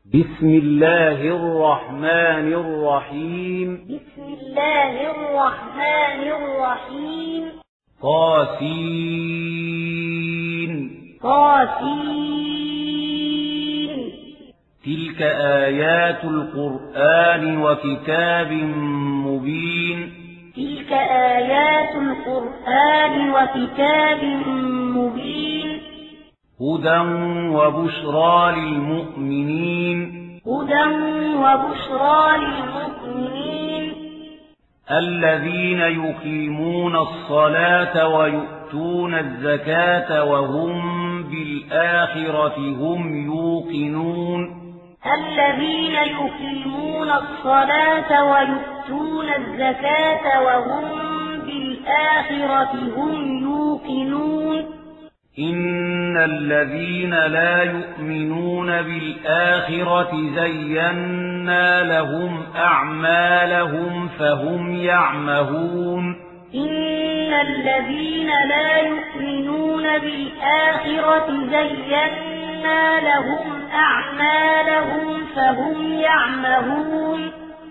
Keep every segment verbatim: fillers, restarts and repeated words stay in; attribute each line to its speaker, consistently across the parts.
Speaker 1: بسم الله الرحمن الرحيم
Speaker 2: بسم الله الرحمن الرحيم
Speaker 1: طاسين
Speaker 2: طاسين
Speaker 1: تلك آيات القرآن وكتاب مبين
Speaker 2: تلك آيات القرآن وكتاب مبين
Speaker 1: هدى وبشرى للمؤمنين
Speaker 2: هدى وبشرى للمؤمنين
Speaker 1: الذين يقيمون الصلاة ويؤتون الزكاة وهم بالآخرة هم يوقنون
Speaker 2: الذين يقيمون الصلاة ويؤتون الزكاة وهم بالآخرة هم يوقنون
Speaker 1: إن الذين لا يؤمنون بالآخرة زينا لهم أعمالهم فهم يعمهون
Speaker 2: إن الذين لا يؤمنون بالآخرة زينا لهم أعمالهم فهم يعمهون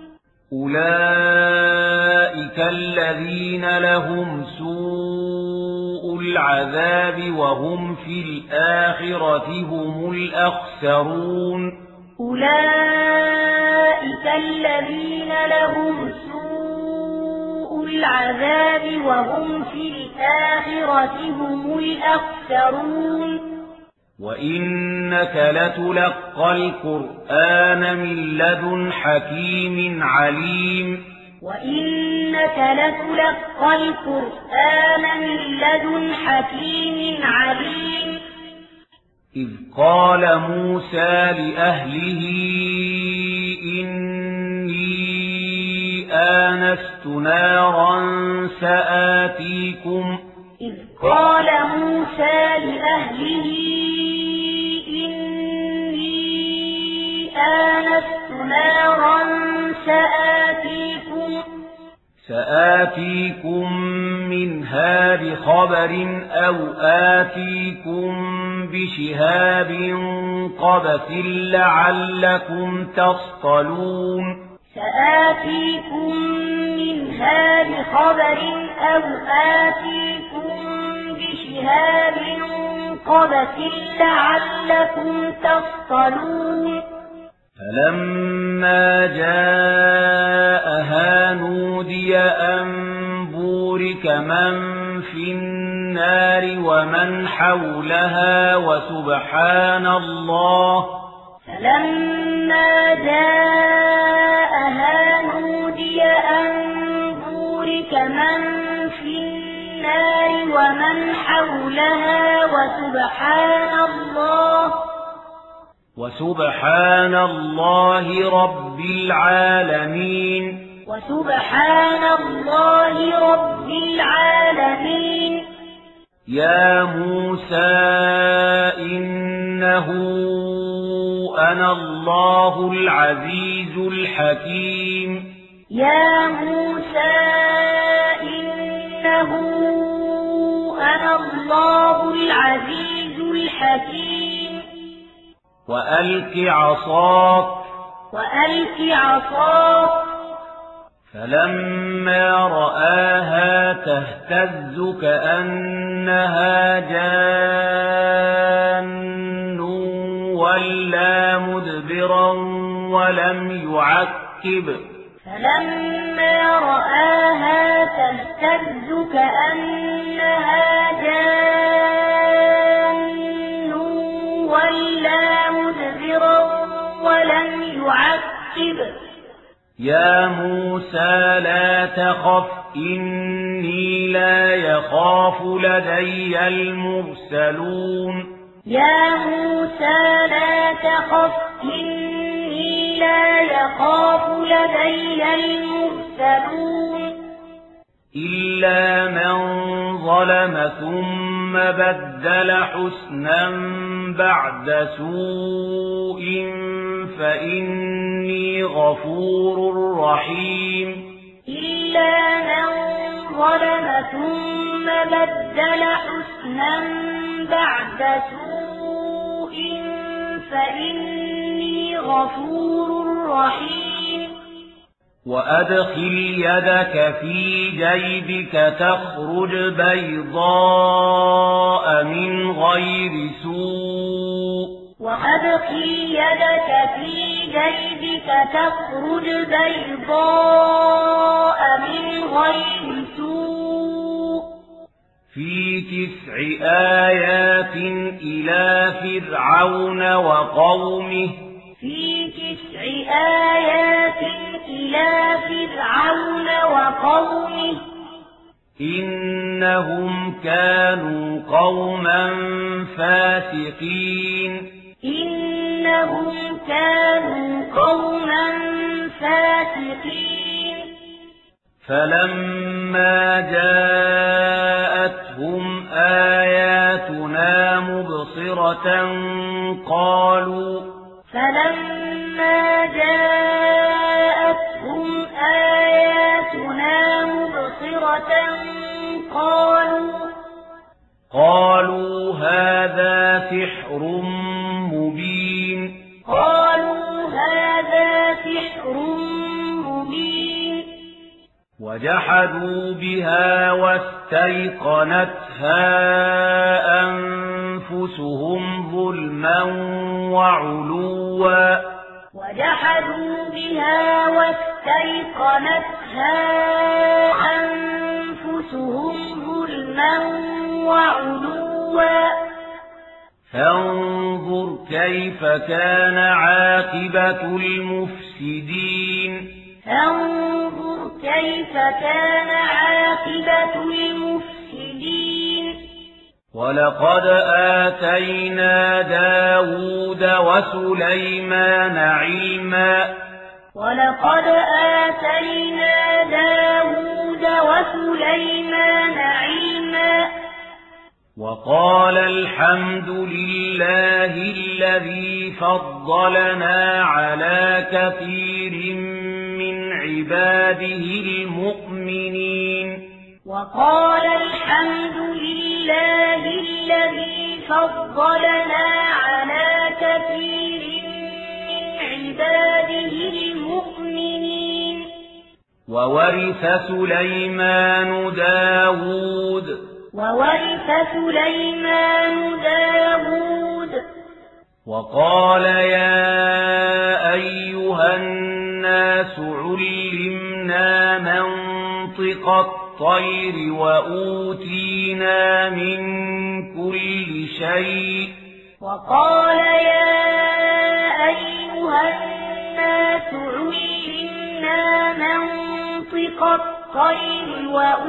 Speaker 1: أولئك الذين لهم سوء العذاب وهم في الآخرة هم الأخسرون
Speaker 2: أولئك الذين لهم سوء العذاب وهم في الآخرة هم الأخسرون
Speaker 1: وإنك لتلقى القرآن من لدن حكيم عليم
Speaker 2: وإنك لتلقى القرآن من لدن حكيم عليم
Speaker 1: إذ قال موسى لأهله إني آنست نارا سآتيكم
Speaker 2: إذ قال موسى لأهله إني آنست نارا سآتيكم
Speaker 1: سآتيكم منها بخبر أو آتيكم بشهاب قبس لعلكم تصطلون
Speaker 2: سآتيكم منها بخبر أو آتيكم بشهاب قبس لعلكم تصطلون
Speaker 1: فلما جاءها نودي أن بورك من في النار ومن حولها وسبحان الله
Speaker 2: فلما جاءها نودي أن بورك من في النار ومن حولها وسبحان الله
Speaker 1: وسبحان الله رب العالمين
Speaker 2: وسبحان الله رب العالمين
Speaker 1: يا موسى إنه أنا الله العزيز الحكيم
Speaker 2: يا موسى إنه أنا الله العزيز الحكيم
Speaker 1: وألق عصاك
Speaker 2: وألق عصاك
Speaker 1: فلما رآها تهتز كأنها جان ولا مدبرا ولم يعقب
Speaker 2: فلما رآها تهتز كأنها جان ولا مدبرا ولم يعقب
Speaker 1: يا موسى لا تخف إني لا يخاف لدي المرسلون
Speaker 2: يا موسى لا تخف إني لا يخاف لدي المرسلون
Speaker 1: إلا من ظلم ثم بدل حسنا بعد سوء فإني غفور رحيم
Speaker 2: إلا من ظلم ثم بدل حسنا بعد سوء فإني غفور غفور رحيم
Speaker 1: وأدخل يدك في جيبك تخرج بيضاء من غير سوء
Speaker 2: وأدخل يدك في جيبك تخرج بيضاء من غير سوء
Speaker 1: في تسع آيات إلى فرعون وقومه
Speaker 2: في تسع آيات إلى فرعون وقومه
Speaker 1: إنهم كانوا قوما فاسقين
Speaker 2: إنهم كانوا قوما فاسقين
Speaker 1: فلما جاءتهم آياتنا مبصرة قالوا
Speaker 2: فلما جاءتهم آياتنا مبصرة قالوا
Speaker 1: قالوا هذا سحر مبين
Speaker 2: قالوا هذا سحر مبين
Speaker 1: وجحدوا بها واستيقنتها أنفسهم ظلما وعلوا
Speaker 2: وجحدوا بها واستيقنتها أنفسهم ظلما وعلوا
Speaker 1: فانظر كيف كان عاقبة المفسدين
Speaker 2: فانظر كيف كان عاقبة المفسدين
Speaker 1: ولقد آتينا داود وسليمان علما
Speaker 2: ولقد آتينا داود وسليمان علما
Speaker 1: وقال الحمد لله الذي فضلنا على كثير من عباده المؤمنين
Speaker 2: وقال الحمد لله الذي فضلنا على كثير من عباده المؤمنين
Speaker 1: وورث سليمان داود
Speaker 2: وورث سليمان داود
Speaker 1: وقال يا أيها الناس علمنا منطق الطير وأوتينا من كل شيء
Speaker 2: وقال يا أيها الناس علمنا منطق الطير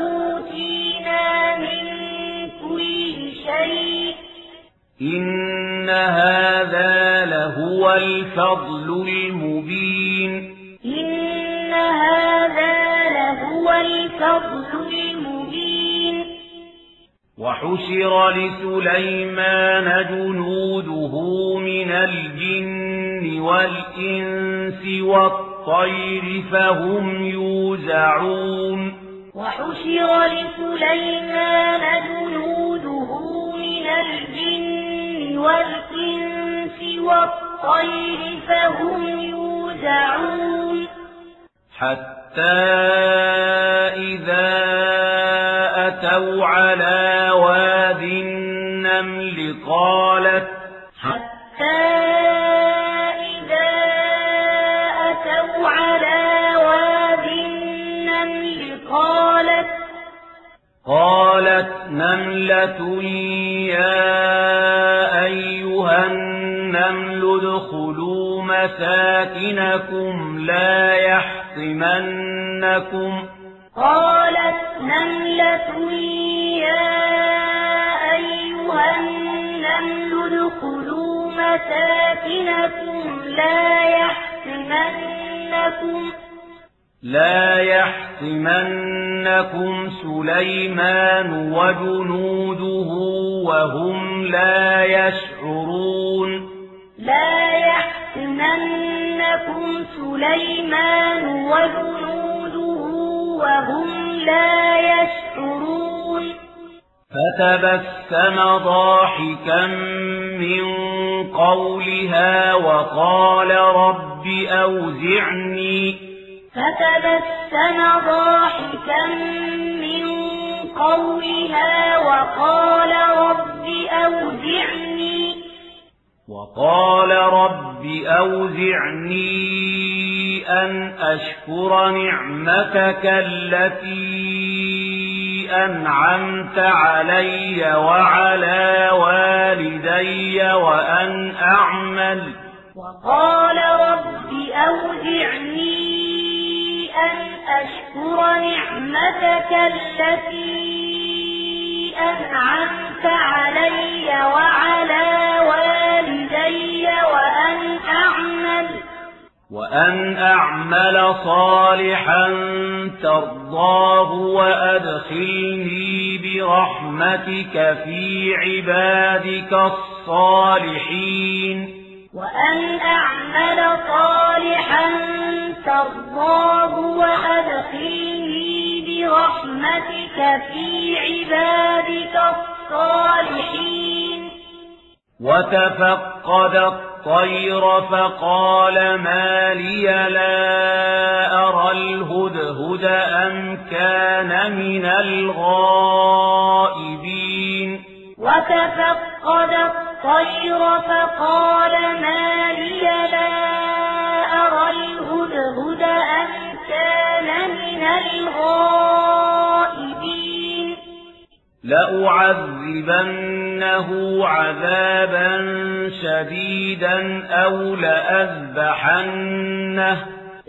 Speaker 2: وأوتينا من كل شيء
Speaker 1: إن هذا لهو الفضل المبين
Speaker 2: إن هذا لهو الفضل المبين
Speaker 1: وحشر لسليمان جنوده من الجن والإنس والطير فهم يوزعون
Speaker 2: وحشر لسليمان جنوده من الجن والإنس والطير فهم يوزعون
Speaker 1: حتى إذا أتوا على واد النمل قالت
Speaker 2: حتى إذا أتوا على واد النمل قالت
Speaker 1: قالت نملة يا أيها النمل ادخلوا مساكنكم لا يحطمنكم
Speaker 2: قالت نملة يا أيها النمل ادخلوا مساكنكم لا يحطمنكم
Speaker 1: لا يحطمنكم سليمان وجنوده وهم لا يشعرون
Speaker 2: لا يحطمنكم سليمان وجنوده وهم لا يشعرون
Speaker 1: فتبسم ضاحكا من قولها وقال رب أوزعني
Speaker 2: فتبسم ضاحكا من قولها وقال رب أوزعني
Speaker 1: وقال رب أوزعني أن أشكر نعمتك التي أنعمت علي وعلى والدي وأن أعمل
Speaker 2: وقال رب أوزعني أن أشكر نعمتك التي أنعمت علي وعلى والدي وأن أعمل
Speaker 1: وأن أعمل صالحا ترضاه وأدخلني برحمتك في عبادك الصالحين
Speaker 2: وأن أعمل صالحا ترضاه وأدخلني برحمتك في عبادك الصالحين
Speaker 1: وتفقد الطير فقال ما لي لا أرى الهدهد أم كان من الغائبين
Speaker 2: وتفقد الطير فقال ما لي لا أرى الهدهد أم كان من الغائبين
Speaker 1: لأعذبنه عذابا شديدا أو لأذبحنه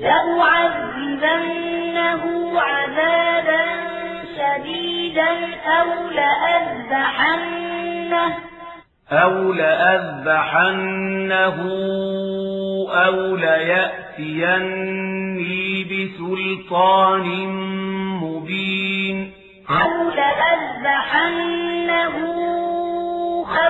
Speaker 2: لأعذبنه عذابا شديدا أو لأذبحنه
Speaker 1: أو لأذبحنه أو ليأتيني بسلطان مبين
Speaker 2: أو لأذبحنه أو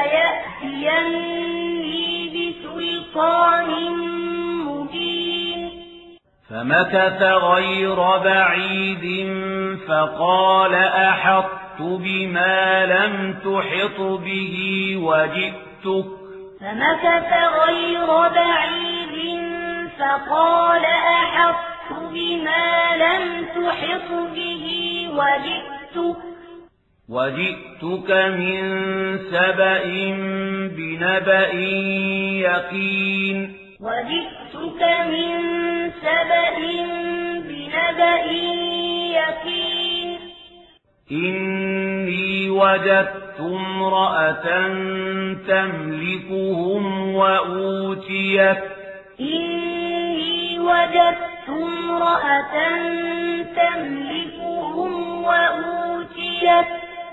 Speaker 2: ليأتيني بسلطان مبين
Speaker 1: فمكث غير بعيد فقال أحطت بما لم تحط به وجئتك
Speaker 2: فمكث غير بعيد فقال أحطت بما لم تحط به وجئتك
Speaker 1: وجئتك من سبأ بنبأ يقين
Speaker 2: وجئتك من سبأ بنبأ يقين
Speaker 1: إني وجدت امرأة تملكهم وأوتيت
Speaker 2: إني وجدت امرأة تملكهم وأوتيت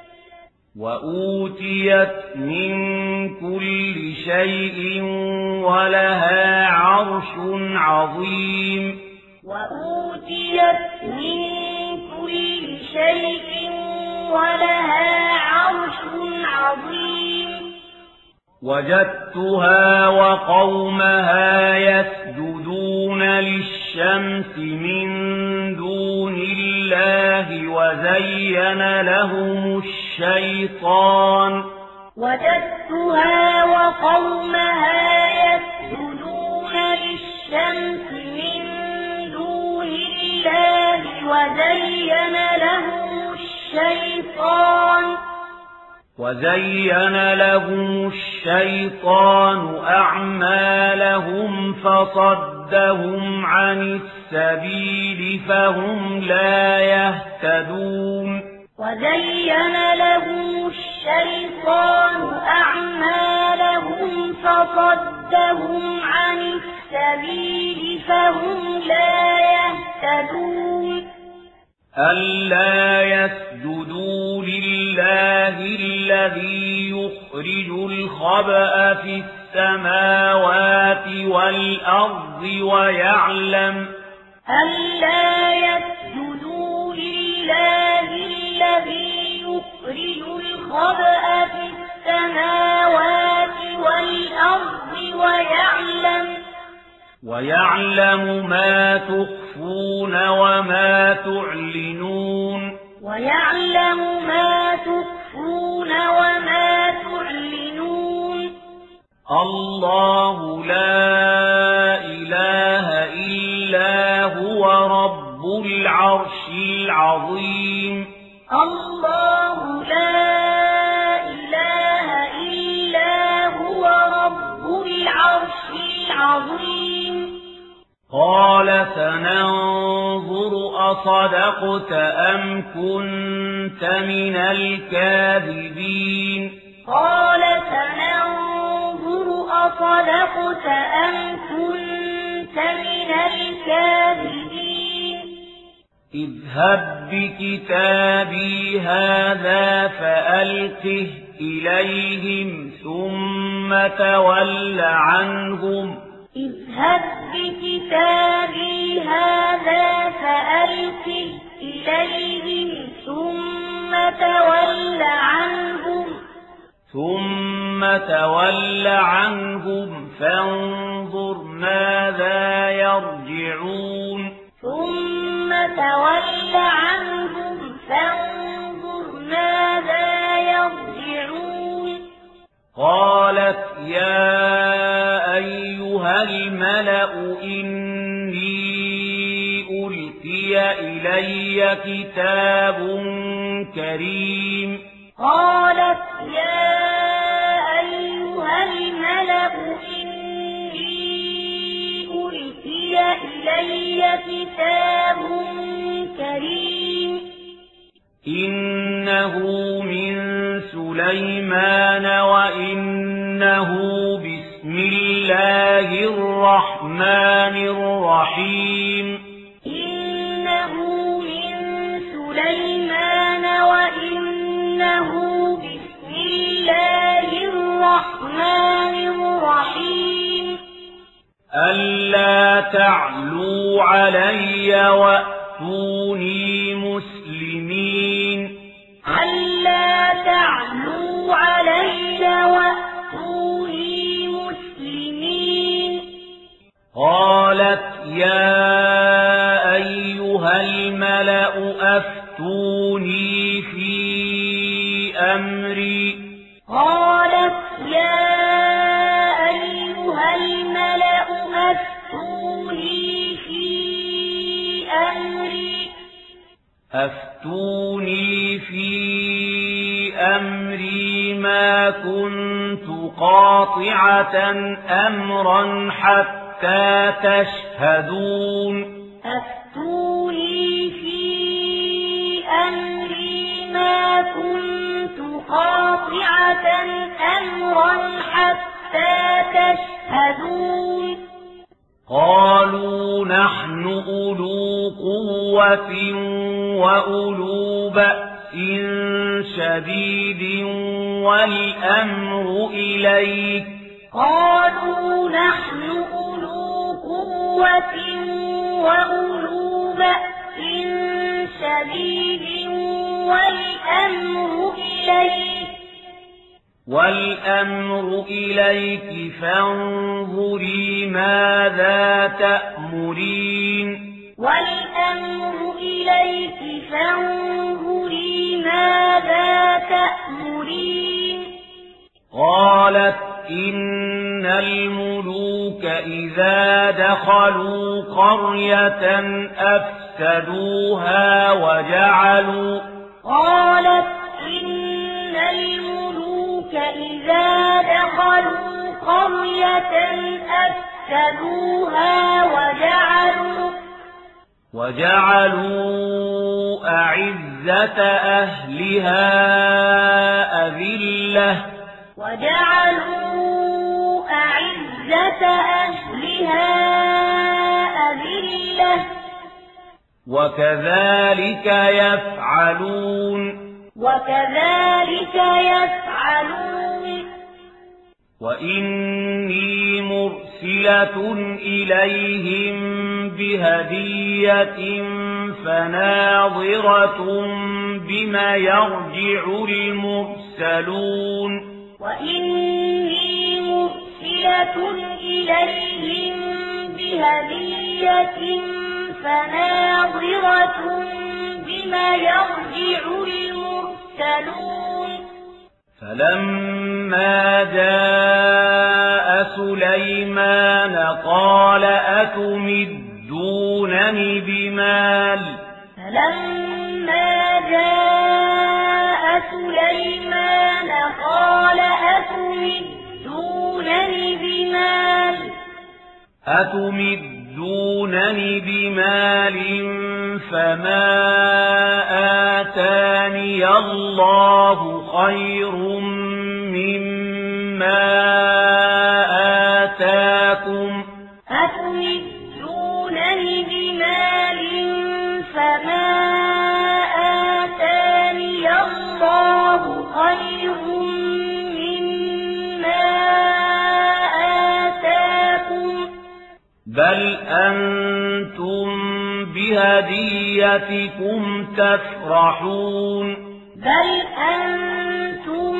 Speaker 1: وأوتيت من كل شيء ولها عرش عظيم
Speaker 2: وأوتيت من كل شيء ولها عرش عظيم
Speaker 1: وجدتها وقومها يسجدون للشمس من دون الله وزين لهم الشيطان
Speaker 2: وجدتها وقومها يسجدون للشمس من دون الله وزين لهم الشيطان
Speaker 1: وزين لهم الشيطان أعمالهم فصدهم عن السبيل فهم لا يهتدون
Speaker 2: وزين لهم الشيطان أعمالهم فصدهم عن السبيل فهم لا يهتدون
Speaker 1: ألا يسجدوا لله الذي يخرج الخبأ في السماوات والأرض ويعلم
Speaker 2: ألا يسجدوا لله الذي يخرج الخبأ في السماوات والأرض ويعلم
Speaker 1: ويعلم ما تخفون وما تعلنون
Speaker 2: ويعلم ما تخفون وما تعلنون
Speaker 1: الله لا إله إلا هو رب العرش العظيم
Speaker 2: الله لا إله إلا هو رب العرش العظيم
Speaker 1: قال سننظر أصدقت أم كنت من الكاذبين
Speaker 2: قال سننظر أصدقت أم كنت من الكاذبين
Speaker 1: اذهب بكتابي هذا فألقه إليهم ثم تول عنهم
Speaker 2: اذهب بكتابي هذا فألقه إليهم ثم تول عنهم
Speaker 1: ثم تول عنهم فانظر ماذا يرجعون
Speaker 2: ثم تول عنهم فانظر ماذا يرجعون
Speaker 1: قالت يا أيها الملأ إني ألقي إلي كتاب كريم
Speaker 2: قالت يا أيها الملأ إني ألقي إلي كتاب كريم
Speaker 1: إنه من سليمان وإنه بسم الله الرحمن الرحيم
Speaker 2: إنه من سليمان وإنه بسم الله الرحمن الرحيم
Speaker 1: ألا تعلوا علي وأتوني مسلمين
Speaker 2: ألا تعلوا علي وأتوني مسلمين
Speaker 1: قالت يا أيها الملأ أفتوني في أمري
Speaker 2: قالت يا أيها الملأ أفتوني في أمري
Speaker 1: أفتوني في أمري ما كنت قاطعة أمرا حتى تشهدون
Speaker 2: أفتوني في أمري ما كنت قاطعة أمرا حتى تشهدون
Speaker 1: قالوا نحن أولو قوة وأولو بأس شديد والأمر إليك
Speaker 2: قالوا نحن أولو قوة وأولو بأس شديد والأمر إليك
Speaker 1: والأمر إليك فانظري ماذا تأمرين
Speaker 2: والأمر إليك فانظري ماذا تأمرين
Speaker 1: قالت إن الملوك إذا دخلوا قرية أفسدوها وجعلوا
Speaker 2: قالت إن الملوك إذا دخلوا قرية أفسدوها وجعلوا
Speaker 1: وجعلوا أعزة أهلها أذلة
Speaker 2: وجعلوا أعزة أهلها أذلة
Speaker 1: وكذلك يفعلون
Speaker 2: وكذلك يفعلون
Speaker 1: وإني مرسلة إليهم بهدية فناظرة بما يرجع المرسلون
Speaker 2: وإني مرسلة إليهم بهدية فناظرة بما يرجع المرسلون
Speaker 1: فلما جاء سليمان قال أتمدونني بمال
Speaker 2: فلما جاء سليمان قال أتمدونني بمال
Speaker 1: أتمدونني بمال فما آتاني الله خير مما آتاكم
Speaker 2: أتمدونني بمال فما آتاني الله خير مما آتاكم
Speaker 1: بل أنتم بهديتكم تفرحون
Speaker 2: بل أنتم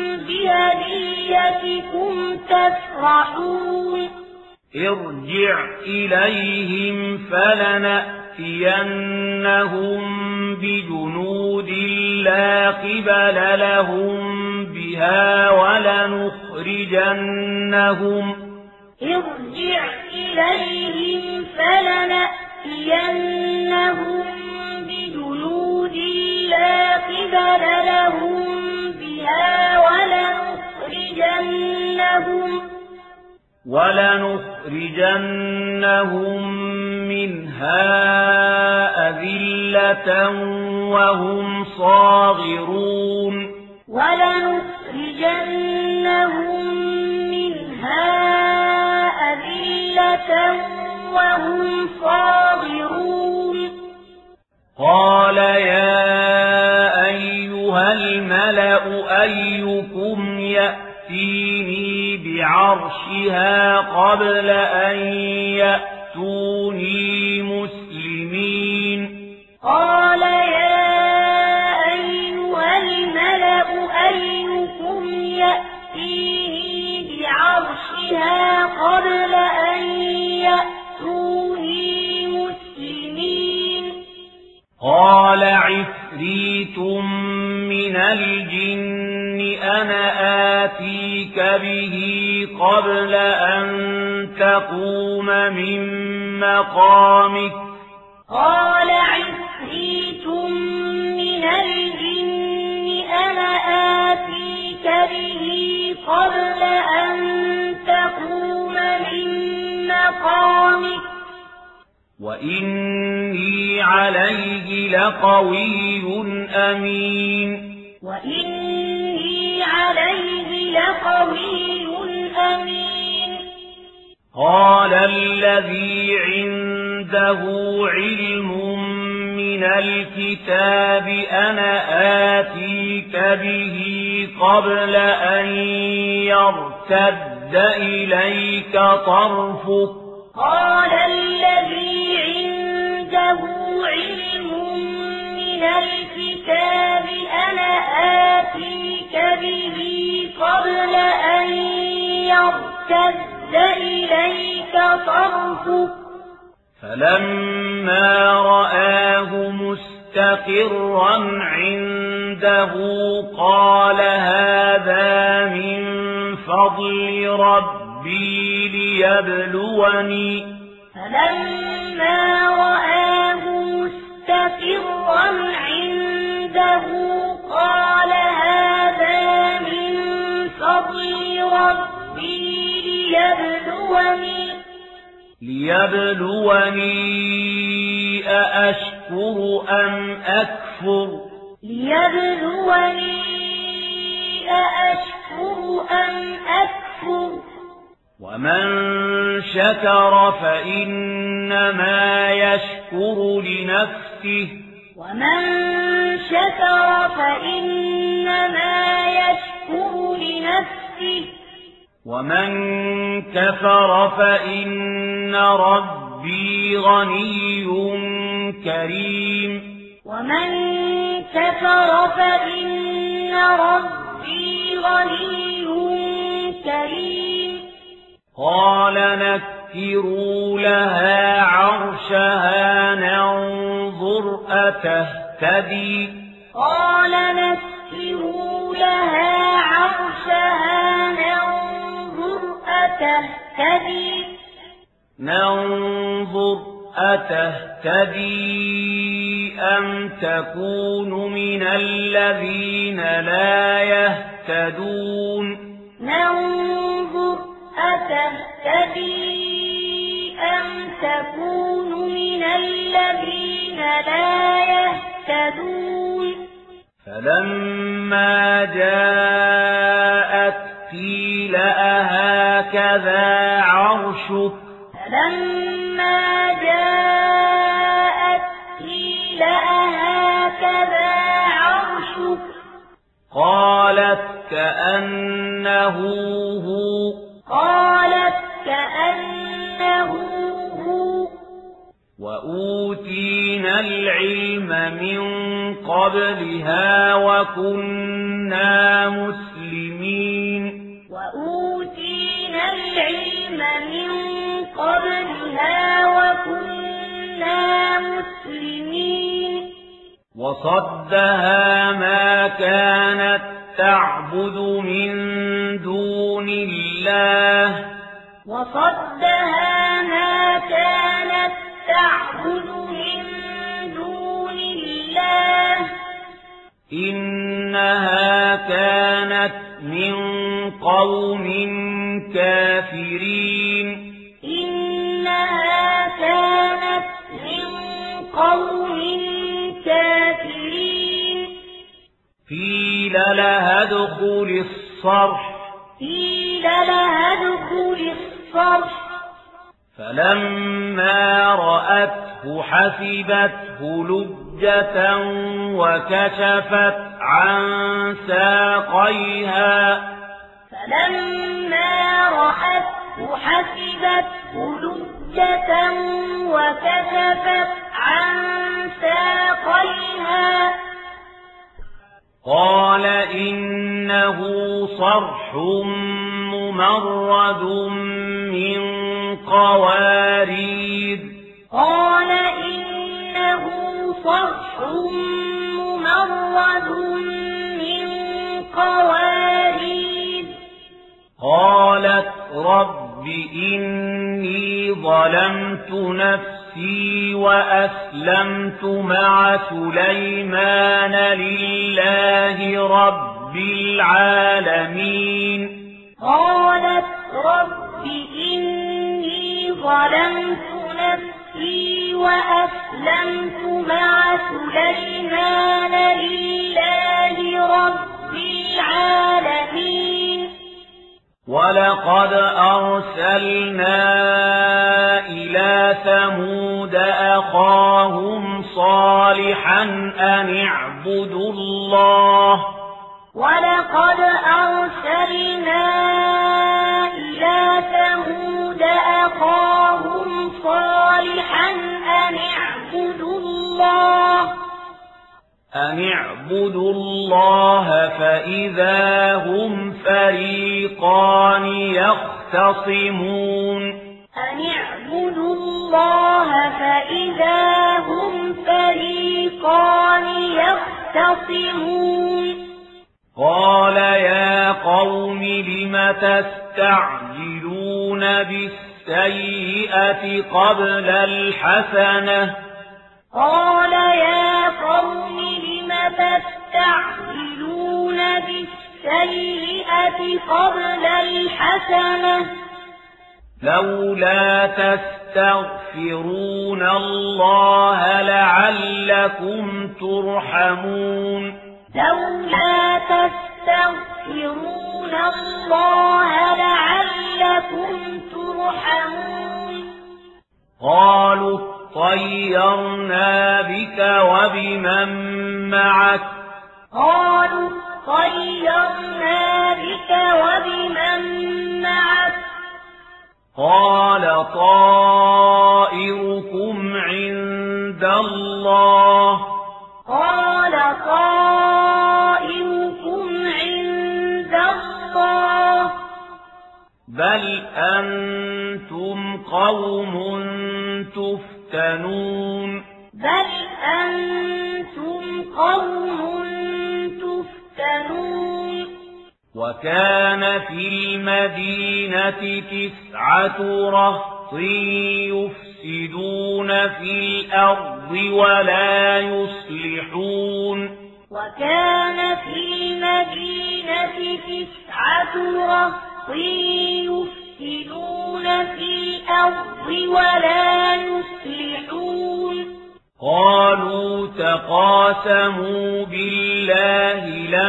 Speaker 2: بهديتكم تفرحون
Speaker 1: ارجع إليهم فلنأتينهم بجنود لا قبل لهم بها ولنخرجنهم
Speaker 2: ارجع إليهم فلنأتينهم بجنود لا قبل لهم بها ولنخرجنهم
Speaker 1: ولنخرجنهم منها أذلة وهم صاغرون
Speaker 2: ولنخرجنهم منها أذلة وهم صاغرون
Speaker 1: قال يا أيها الملأ أيكم يأتيني بعرشها قبل أن يأتوني مسلمين
Speaker 2: قال يا أيها الملأ أيكم يأتيني بعرشها قبل أن يأتوني مسلمين
Speaker 1: قال عفريت من الجن أنا آتيك به قبل أن تقوم من مقامك
Speaker 2: قال عفريت من الجن أنا آتيك به قبل أن تقوم من مقامك
Speaker 1: وإني عليه لقوي أمين
Speaker 2: وإني عليه لقوي أمين
Speaker 1: قال الذي عنده علم من الكتاب أنا آتيك به قبل أن يرتد إليك طرفك
Speaker 2: قال الذي عنده علم من الكتاب أنا آتيك به قبل أن يرتد إليك طرفك
Speaker 1: فلما رآه مستقرا عنده قال هذا من فضل ربي ليبلوني
Speaker 2: فلما رآه مستقرا عنده قال هذا من فضل ربي ليبلوني
Speaker 1: ليبلوني أأشكر أم أكفر
Speaker 2: ليبلوني أأشكر أم أكفر
Speaker 1: ومن شكر فإنما يشكر لنفسه
Speaker 2: ومن شكر فإنما يشكر لنفسه
Speaker 1: ومن كفر فإن ربي غني كريم
Speaker 2: ومن كفر فإن ربي غني كريم
Speaker 1: قال نكروا لها عرشها ننظر أتهتدي
Speaker 2: قال نكروا لها عرشها تهتدي
Speaker 1: ننظر أتهتدي أم تكون من الذين لا يهتدون
Speaker 2: ننظر أتهتدي أم تكون من الذين لا يهتدون
Speaker 1: فلما جاءت قيل أهكذا عرشك
Speaker 2: فلما جاءت قيل أهكذا عرشك
Speaker 1: قالت كأنه هو
Speaker 2: قالت كأنه هو
Speaker 1: وأوتينا العلم من قبلها وكنا مسلمين
Speaker 2: وأوتينا العلم من قبلها وكنا مسلمين
Speaker 1: وصدها ما كانت تعبد من دون الله
Speaker 2: وصدها ما كانت تعبد من دون الله
Speaker 1: إنها كانت من قوم كافرين
Speaker 2: إنها كانت من قوم كافرين
Speaker 1: قيل لها ادخل الصرح
Speaker 2: قيل لها ادخل الصرح
Speaker 1: فلما رأته حسبته لجة وكشفت عن ساقيها
Speaker 2: فلما رأته حسبته لجة وكشفت عن ساقيها
Speaker 1: قال إنه صرح ممرد من قوارير
Speaker 2: قال إنه صرح ممرد من قوارير
Speaker 1: قالت رب إني ظلمت نفسي وأسلمت مع سليمان لله رب العالمين
Speaker 2: قالت رب إني ظلمت نفسي وأسلمت مع سليمان لله رب العالمين
Speaker 1: ولقد أرسلنا إلى ثمود أخاهم صالحا أن اعبدوا الله
Speaker 2: ولقد أرسلنا إلى ثمود أخاهم صالحا أن اعبدوا الله
Speaker 1: أن اعبدوا الله فإذا هم فريقان يختصمون
Speaker 2: أن اعبدوا الله فإذا هم فريقان يختصمون
Speaker 1: قال يا قوم لم تستعجلون بالسيئة قبل الحسنة
Speaker 2: قال يا قوم لم تستعجلون بالسيئة قبل الحسنة
Speaker 1: لولا تستغفرون الله لعلكم ترحمون
Speaker 2: لولا تستغفرون الله لعلكم ترحمون
Speaker 1: قالوا طيرنا بك وبمن معك
Speaker 2: قالوا طيرنا بك وبمن معك
Speaker 1: قال طائركم عند الله
Speaker 2: قال طائركم عند الله
Speaker 1: بل أنتم قوم تفتنون
Speaker 2: بل أنتم قوم تفتنون
Speaker 1: وكان في المدينة تسعة رهط يفسدون في الأرض ولا يصلحون
Speaker 2: وكان في المدينة تسعة رهط يفسدون في الأرض ولا يصلحون
Speaker 1: قالوا تقاسموا بالله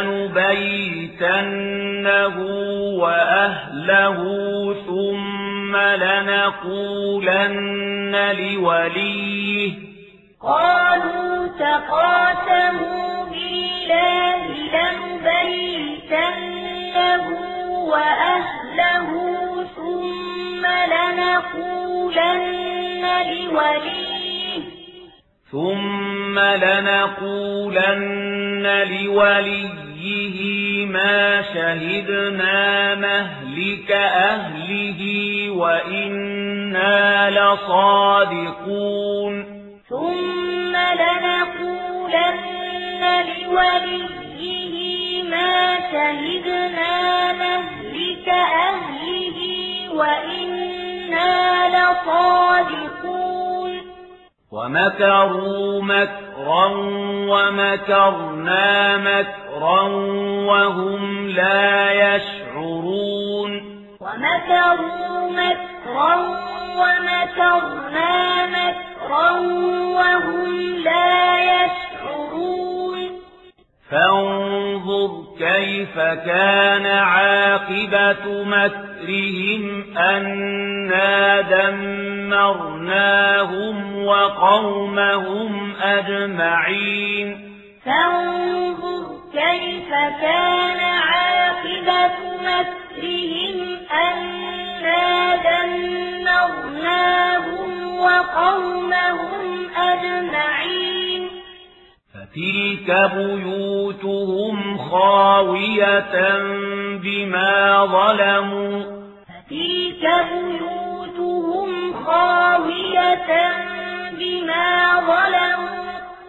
Speaker 1: لنبيتنه وأهله ثم لنقولن لوليه
Speaker 2: قالوا تقاسموا بالله لنبيتنه وأهله ثم لنقولن لوليه
Speaker 1: ثم لنقولن لوليه ما شهدنا مهلك أهله وإنا لصادقون
Speaker 2: ثم لنقولن لوليه ما شهدنا مهلك أهله وإنا لصادقون
Speaker 1: ومكروا مكرا ومكرنا مكرا وهم لا يشعرون
Speaker 2: ومكروا مكرا ومكرنا مكرا وهم لا يشعرون
Speaker 1: فانظر كيف كان عاقبة مكرهم أنا دمرناهم وقومهم أجمعين
Speaker 2: فانظر كيف كان عاقبة مكرهم أنا دمرناهم وقومهم أجمعين
Speaker 1: فتلك بيوتهم خاوية بما ظلموا
Speaker 2: فتلك بيوتهم خاوية بما ظلموا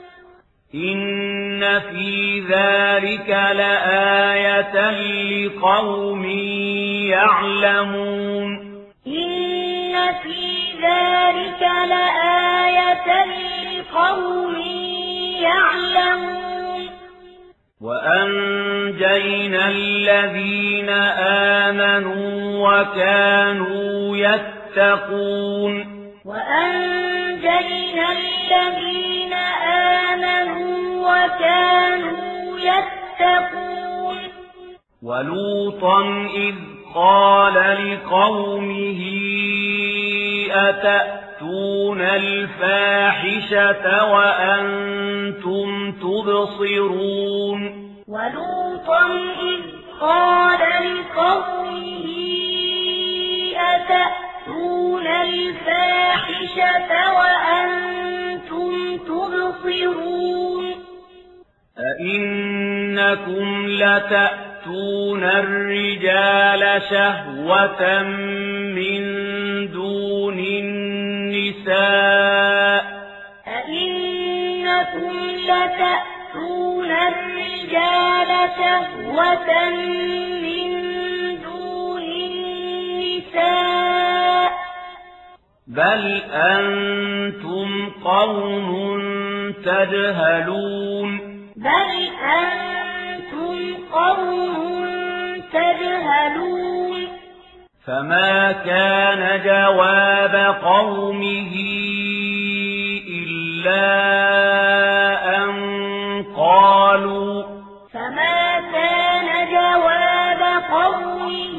Speaker 1: إن في ذلك لآية لقوم يعلمون
Speaker 2: إن في ذلك لآية لقوم يعلمون
Speaker 1: وأنجينا الذين آمنوا وكانوا يتقون
Speaker 2: وأنجينا الذين آمنوا وكانوا يتقون
Speaker 1: ولوطا إذ قال لقومه أتأتون الفاحشة وأنتم تبصرون
Speaker 2: ولوطا إذ قال لقومه أتأتون الفاحشة وأنتم تبصرون
Speaker 1: أئنكم لتأتون الرجال شهوة من دون النساء
Speaker 2: أئنكم لتأتون الرجال شهوة من دون النساء
Speaker 1: بل أنتم قوم تجهلون
Speaker 2: بل أنتم قوم تجهلون
Speaker 1: فما كان جواب قومه إلا أن قالوا
Speaker 2: فما كان جواب قومه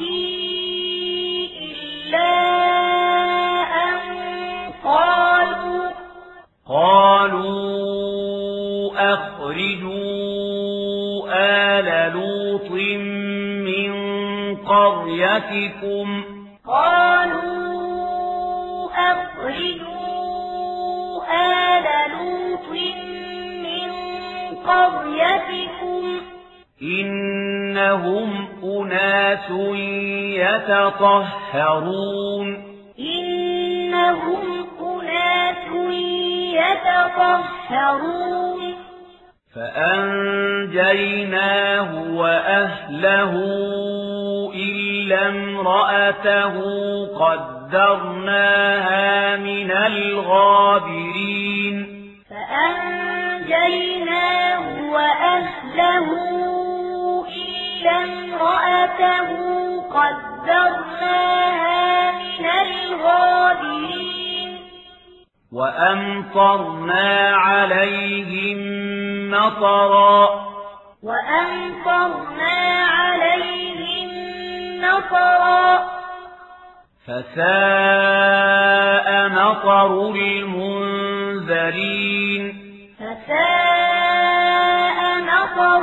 Speaker 2: إلا أن قالوا
Speaker 1: قالوا أخرجوا آل لوط من قريتكم
Speaker 2: قالوا أخرجوا آل لوط من قريتكم
Speaker 1: إنهم أناس يتطهرون
Speaker 2: إنهم أناس يتطهرون.
Speaker 1: فأنجيناه وأهله إلا امرأته قدرناها من الغابرين
Speaker 2: فأنجيناه وأهله إلا امرأته قدرناها من الغابرين
Speaker 1: وأمطرنا عليهم مطرا
Speaker 2: وأمطرنا عليهم مطرا
Speaker 1: فساء مطر المنذرين
Speaker 2: فساء مطر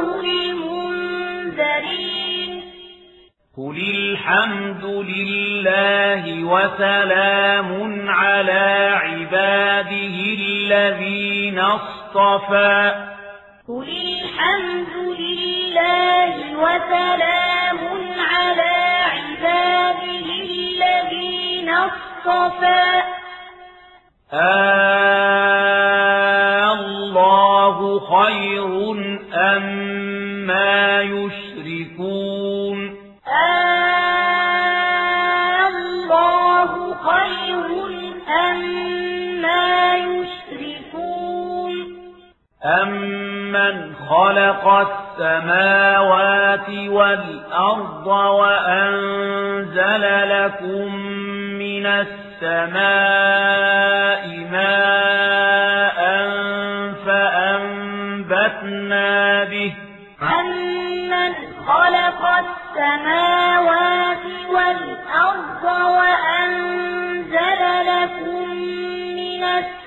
Speaker 2: المنذرين
Speaker 1: قل الحمد لله وسلام على عباده الذين اصطفى
Speaker 2: قل الحمد لله وسلام على عباده الذين اصطفى
Speaker 1: الله خير أما يشركون
Speaker 2: الله خير أما يشركون
Speaker 1: أمن خلق السماوات والأرض وأنزل لكم من السماء ماء فأنبتنا به
Speaker 2: أمن خلق السماوات والأرض وأنزل لكم من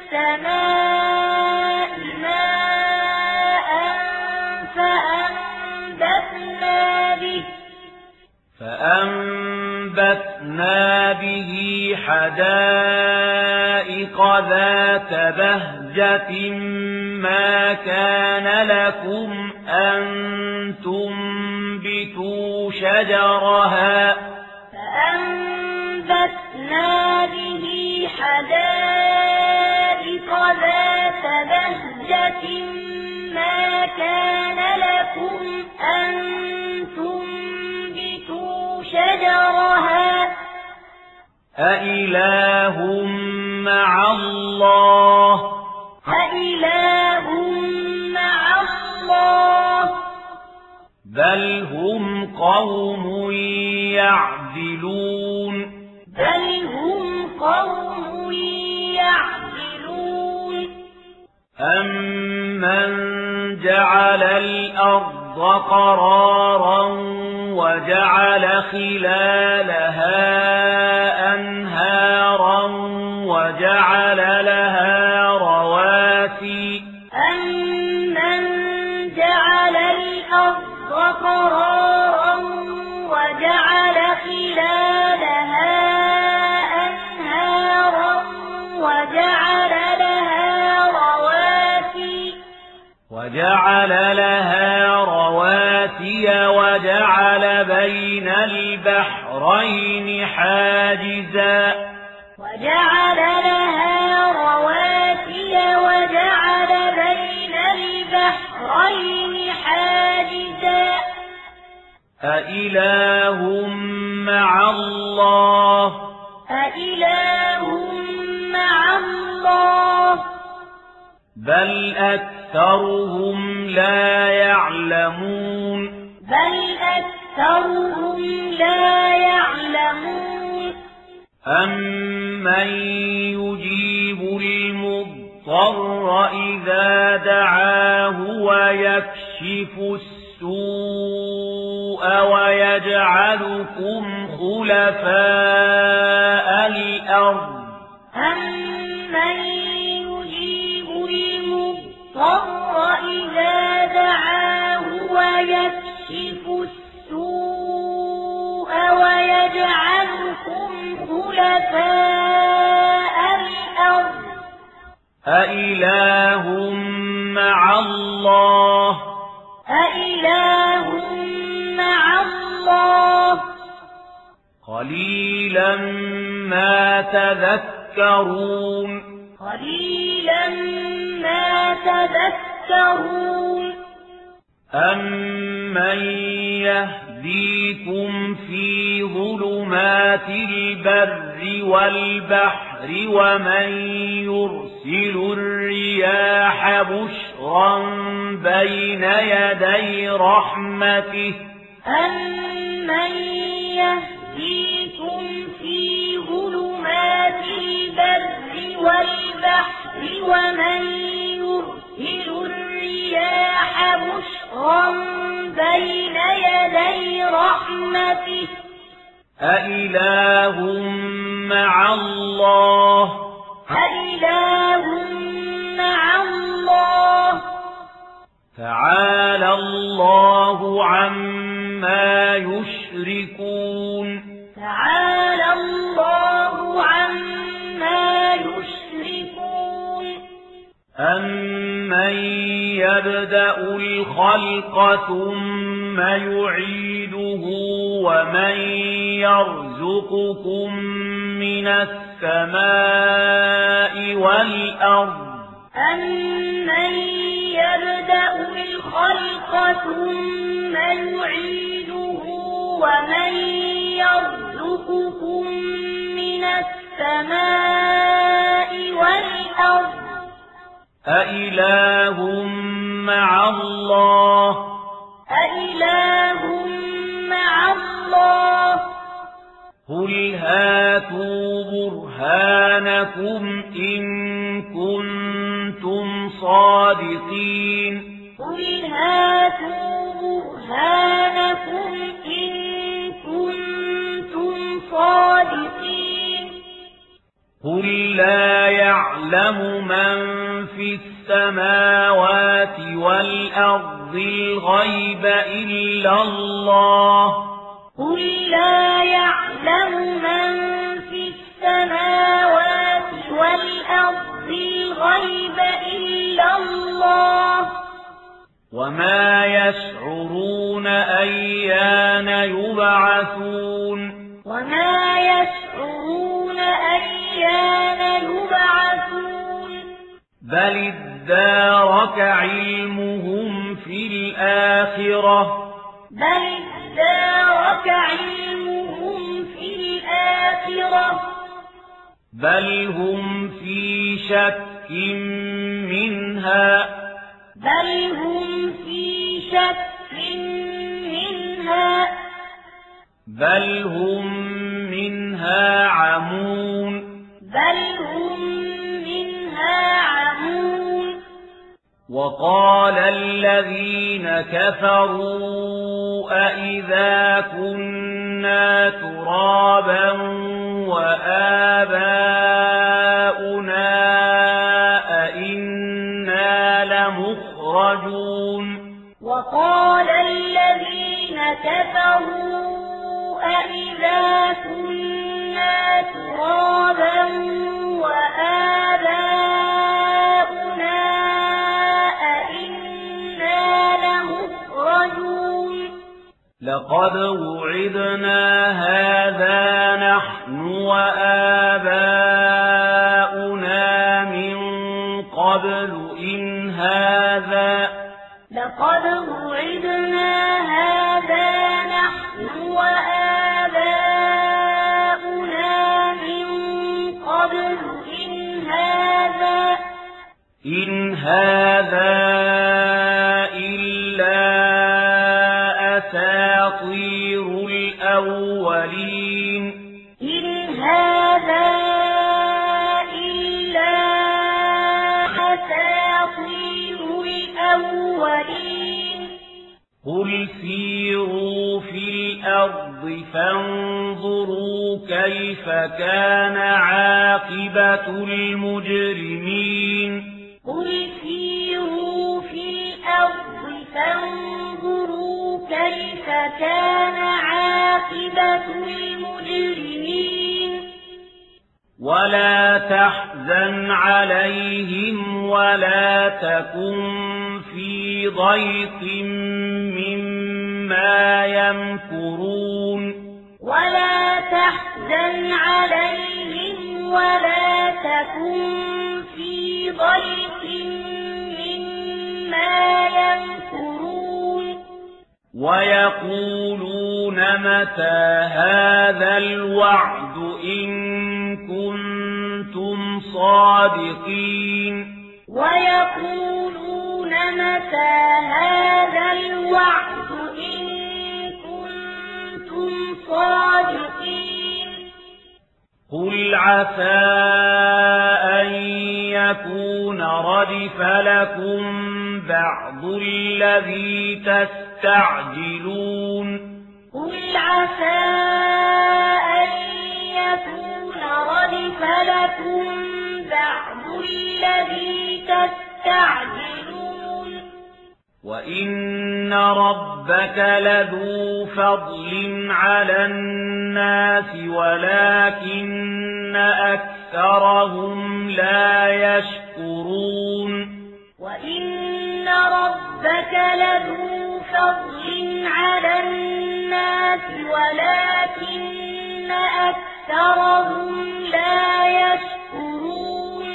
Speaker 2: السماء ماء فأنبتنا به
Speaker 1: فأنبتنا به حدائق ذات بهجة ما كان لكم أن تنبتوا شجرها
Speaker 2: فأنبتنا به حدائق ذات بهجة ما كان لكم أن تنبتوا شجرها
Speaker 1: أإله مع الله
Speaker 2: أإله مع الله
Speaker 1: بل هم قوم يعدلون
Speaker 2: بل هم قوم يعدلون
Speaker 1: أمن جعل الأرض قرارا وجعل خلالها أنهارا وجعل لها رواسي
Speaker 2: أمن جعل الأرض قرارا وجعل خلالها أنهارا وجعل لها رواسي
Speaker 1: وجعل لها رواسي وجعل بين البحرين حاجزا
Speaker 2: وجعل لها رواسي وجعل بين البحرين حاجزا
Speaker 1: أإله مع الله
Speaker 2: أإله مع الله
Speaker 1: بل أكثرهم لا يعلمون
Speaker 2: بل أكثرهم لا يعلمون
Speaker 1: أمن يجيب المضطر إذا دعاه ويكشف السوء ويجعلكم خلفاء الأرض
Speaker 2: أمن يجيب المضطر إذا دعاه ويكشف السوء ويجعلكم خلفاء الأرض
Speaker 1: أإله مع الله
Speaker 2: أإله مع الله
Speaker 1: قليلا ما تذكرون
Speaker 2: قليلا ما تذكرون
Speaker 1: أمن يهدي يهديكم في ظلمات البر والبحر ومن يرسل الرياح بشرا بين يدي رحمته
Speaker 2: أمن يهديكم في ظلمات البر والبحر ومن يرسل الرياح بشرا بين يدي رحمته
Speaker 1: أإله مع الله
Speaker 2: أإله مع الله
Speaker 1: تعالى الله عما يشركون
Speaker 2: تعالى الله عما يشركون
Speaker 1: أمن يبدأ الخلق ثم يعيده ومن يرزقكم من السماء والأرض
Speaker 2: أمن يبدأ الخلق ثم يعيده ومن يرزقكم من السماء والأرض
Speaker 1: أإله مع الله
Speaker 2: أإله مع الله
Speaker 1: قل هاتوا برهانكم إن كنتم صادقين
Speaker 2: قل هاتوا برهانكم إن كنتم صادقين
Speaker 1: قل لا يعلم من في السماوات والأرض الغيب إلا الله
Speaker 2: قل لا يعلم من في السماوات والأرض الغيب إلا الله
Speaker 1: وما يشعرون أيان يبعثون
Speaker 2: وما يشعرون أيان يبعثون
Speaker 1: بل ادارك علمهم في الآخرة
Speaker 2: بل ادارك علمهم في الآخرة
Speaker 1: بل هم في شك منها
Speaker 2: بل هم في شك منها
Speaker 1: بل هم منها عمون
Speaker 2: بل هم منها عمون
Speaker 1: وقال الذين كفروا أئذا كنا ترابا وآباؤنا أئنا لمخرجون
Speaker 2: وقال الذين كفروا أئذا كنا ترابا وآباؤنا أئنا لمخرجون
Speaker 1: لقد وعدنا هذا نحن وآباؤنا من قبل إن هذا
Speaker 2: لقد وعدنا هذا نحن وآباؤنا من قبل إن هذا
Speaker 1: إن هذا إلا أساطير الأولين
Speaker 2: إن هذا إلا أساطير الأولين
Speaker 1: قل سيروا في الأرض فانظروا كيف كان عاقبة المجرمين
Speaker 2: قل سيروا في الأرض فانظروا كيف كان عاقبة المجرمين
Speaker 1: ولا تحزن عليهم ولا تكن في ضيق مما يمكرون
Speaker 2: ولا تحزن عليهم ولا تكن في ضيق مما يمكرون
Speaker 1: ويقولون متى هذا الوعد إن كنتم صادقين
Speaker 2: ويقولون متى هذا الوعد إن كنتم صادقين
Speaker 1: قل عسى أن يكون ردف لكم بعض الذي تستعجلون
Speaker 2: قل عسى أن يكون ردف لكم بعض الذي تستعجلون
Speaker 1: وإن ربك لذو فضل على الناس ولكن أكثرهم لا يشكرون
Speaker 2: وإن ربك لذو فضل على الناس ولكن أكثرهم لا يشكرون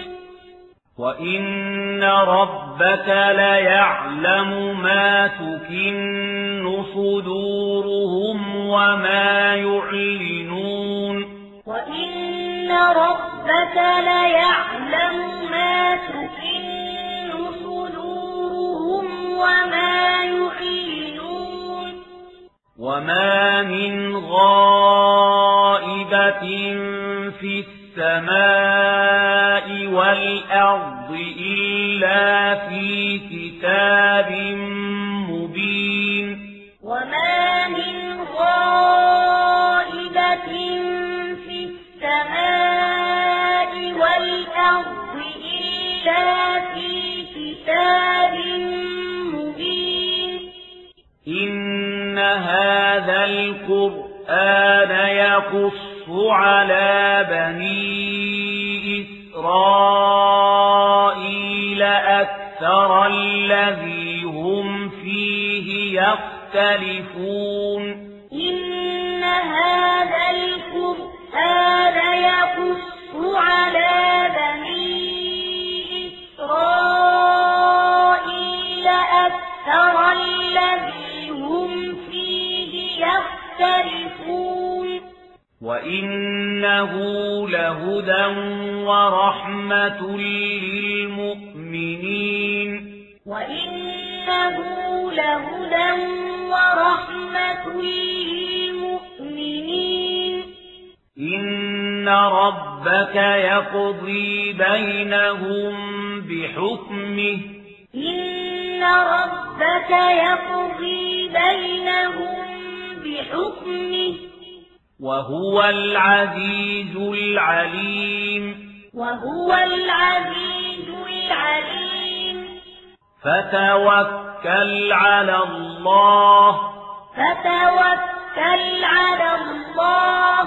Speaker 1: وإن ربك ليعلم ما تكن صدورهم وما يعلنون
Speaker 2: وإن ربك ليعلم ما تكن صدورهم وما يعلنون
Speaker 1: وما من غائبة في السماء والأرض إلا في كتاب مبين
Speaker 2: وما من غائبة في السماء والأرض إلا في كتاب مبين
Speaker 1: إن هذا القرآن يقص على بني إسرائيل أكثر الذي هم فيه يختلفون
Speaker 2: إن هذا القرآن يقص على بني إسرائيل أكثر الذي هم فيه يختلفون
Speaker 1: وإنه لهدى ورحمة للمؤمنين
Speaker 2: وإنه لهدى ورحمة للمؤمنين
Speaker 1: إن ربك يقضي بينهم بحكمه
Speaker 2: إن ربك يقضي بينهم بحكمه
Speaker 1: وهو العزيز العليم
Speaker 2: وهو العزيز العليم
Speaker 1: فتوكل على الله
Speaker 2: فتوكل على الله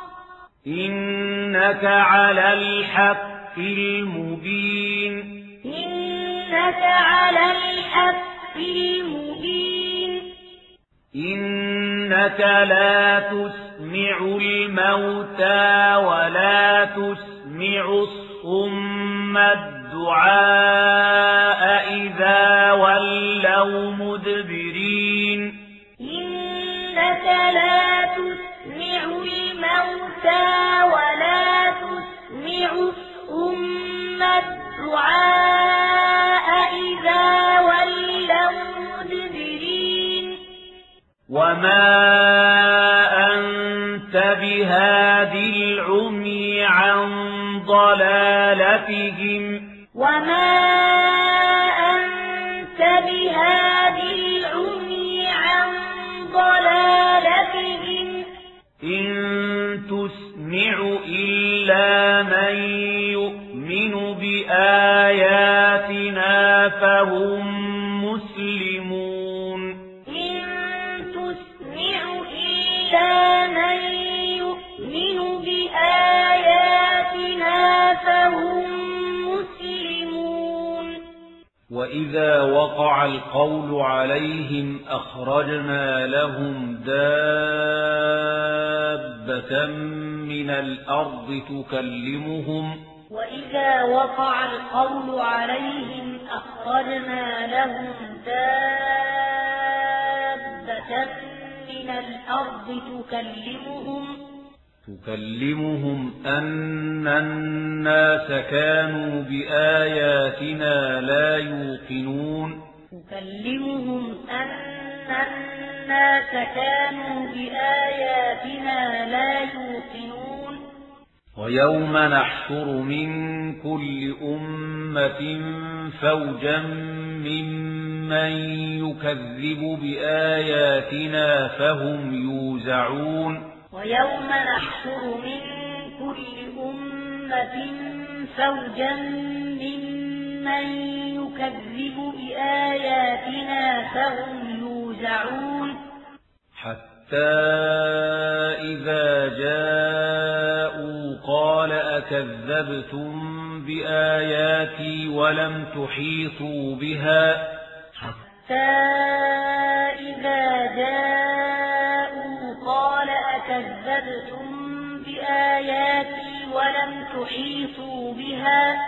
Speaker 1: إنك على الحق المبين
Speaker 2: إنك على الحق المبين
Speaker 1: إنك لا تسمع الموتى ولا تسمع الصم الدعاء إذا ولوا مدبرين
Speaker 2: إنك لا تسمع الموتى ولا تسمع الصم الدعاء إذا ولوا مدبرين
Speaker 1: وما أنت بهادي العمي عن ضلالتهم
Speaker 2: وما أنت بهادي العمي عن ضلالتهم
Speaker 1: إن تسمع إلا من يؤمن بآياتنا فهم مسلمون
Speaker 2: إن تسمع إلا من يؤمن بآياتنا فهم مسلمون
Speaker 1: وإذا وقع القول عليهم أخرجنا لهم دابة من الأرض تكلمهم
Speaker 2: وإذا وقع القول عليهم أخرجنا لهم دابة من من الأرض تكلمهم
Speaker 1: تكلمهم أن الناس كانوا بآياتنا لا يوقنون
Speaker 2: تكلمهم أن الناس كانوا بآياتنا لا يوقنون
Speaker 1: ويوم نحشر من كل أمة فوجا ممن يكذب بآياتنا فهم يوزعون
Speaker 2: ويوم نحشر من كل أمة فوجا ممن يكذب بآياتنا فهم يوزعون
Speaker 1: حتى إذا جاءوا قال أكذبتم بآياتي ولم تحيطوا بها
Speaker 2: حتى إذا جاءوا قال أكذبتم بآياتي ولم تحيطوا بها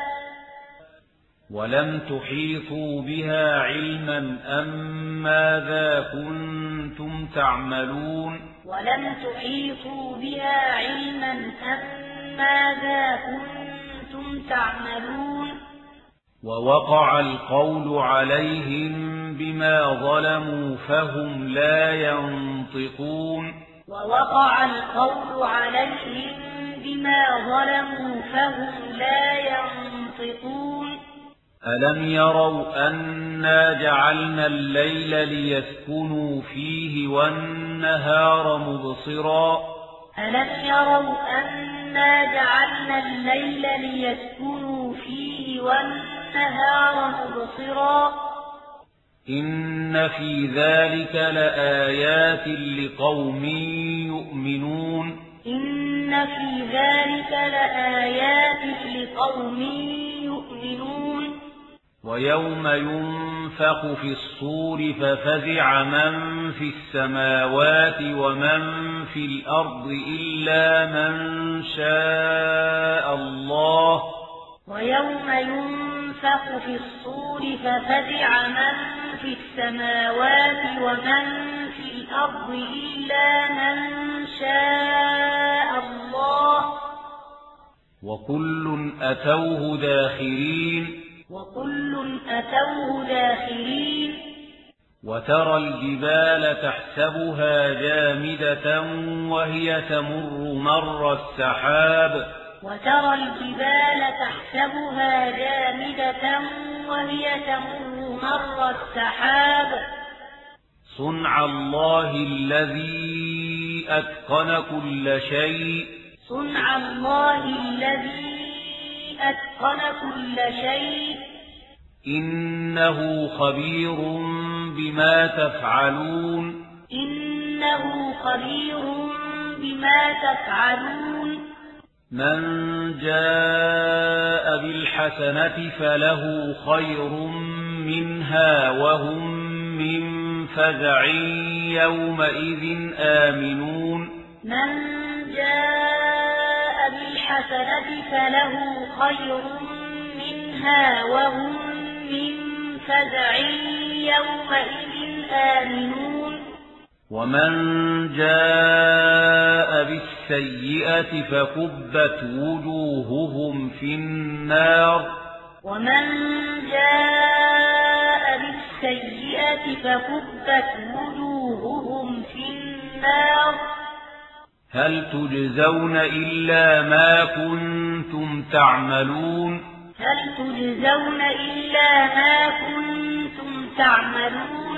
Speaker 1: ولم تحيطوا بها علما أم ماذا كنتم تعملون
Speaker 2: ولم تحيطوا بها علما أم ماذا كنتم تعملون
Speaker 1: ووقع القول عليهم بما ظلموا فهم لا ينطقون
Speaker 2: ووقع القول عليهم بما ظلموا فهم لا ينطقون
Speaker 1: ألم يروا أنا جعلنا الليل ليسكنوا فيه والنهار مبصرا
Speaker 2: ألم يروا أنا جعلنا الليل ليسكنوا فيه والنهار مبصرا
Speaker 1: إن في ذلك لآيات لقوم يؤمنون
Speaker 2: إن في ذلك لآيات لقوم يؤمنون
Speaker 1: ويوم ينفخ في الصور ففزع من في السماوات ومن في الأرض إلا من شاء الله
Speaker 2: ويوم ينفخ في الصور ففزع من في السماوات ومن في الأرض إلا من شاء الله
Speaker 1: وكل أتوه داخرين
Speaker 2: وكل أتوه داخرين
Speaker 1: وترى الجبال تحسبها جامدة وهي تمر مر السحاب
Speaker 2: وترى الجبال تحسبها جامدة وهي تمر مر السحاب
Speaker 1: صنع الله الذي أتقن كل شيء
Speaker 2: صنع الله الذي أتقن كل شيء
Speaker 1: إنه خبير بما تفعلون
Speaker 2: إنه خبير بما تفعلون
Speaker 1: من جاء بالحسنة فله خير منها وهم من فزع يومئذ آمنون
Speaker 2: من جاء بالحسنة فله خير منها وهم من فزع يومئذ آمنون
Speaker 1: ومن جاء بالسيئة فكبت وجوههم في النار
Speaker 2: ومن جاء بالسيئة فكبت وجوههم في النار
Speaker 1: هل تجزون إلا ما كنتم تعملون
Speaker 2: هل تجزون إلا ما كنتم تعملون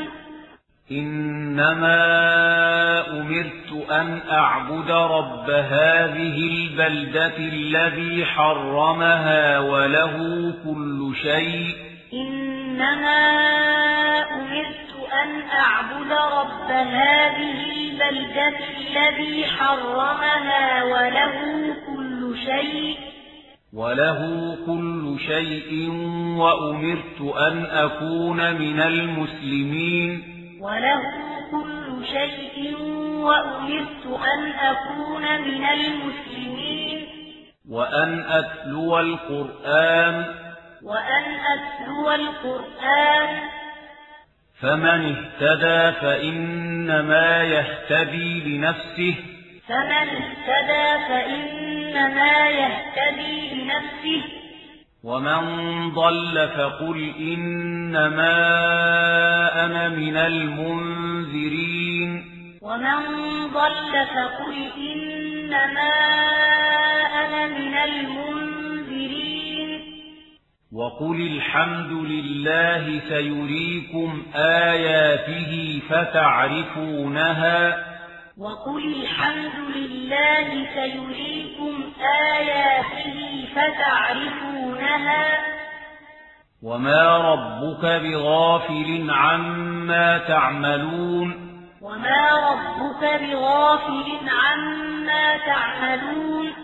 Speaker 1: إنما أمرت أن أعبد رب هذه البلدة الذي حرمها وله كل شيء
Speaker 2: إنما أمرت أن أعبد رب هذه البلدة الذي حرمها وله كل شيء
Speaker 1: وله كل شيء وأمرت أن أكون من المسلمين
Speaker 2: وله كل شيء وأمرت أن أكون من المسلمين
Speaker 1: وأن أتلو القرآن
Speaker 2: وأن أتلو القرآن
Speaker 1: فمن اهتدى فإنما يهتدي لنفسه
Speaker 2: فمن اهتدى فإنما يهتدي لنفسه
Speaker 1: ومن ضل فقل إنما أنا من المنذرين
Speaker 2: ومن ضل فقل إنما أنا من المنذرين
Speaker 1: وقل الحمد لله سيريكم آياته فتعرفونها
Speaker 2: وقل الحمد لله سيريكم آياته فتعرفونها
Speaker 1: وما ربك بغافل عما تعملون
Speaker 2: وما ربك بغافل عما تعملون